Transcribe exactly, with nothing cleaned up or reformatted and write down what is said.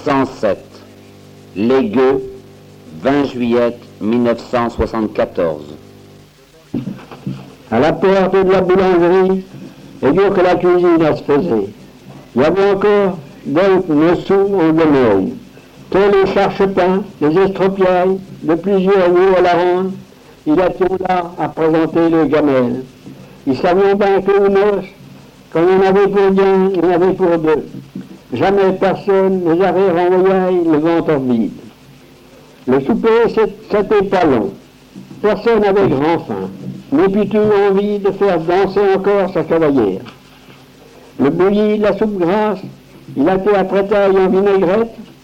cent sept. Les Gueux, vingt juillet mille neuf cent soixante-quatorze. À la porte de la boulangerie, et dur que la cuisine à se faisait, il y avait encore des sous en guenilles. Tous les charchepins, les estropiailles, de plusieurs lieux à la ronde, il était là à présenter le gamelle. Ils savaient bien que les noces, quand il y en avait pour bien, il y en avait pour deux. Jamais personne les avait renvoyés le ventre vide. Le souper, c'était pas long. Personne n'avait grand faim, mais plutôt envie de faire danser encore sa cavalière. Le bouilli de la soupe grasse, il a été à prêtaille en vinaigrette,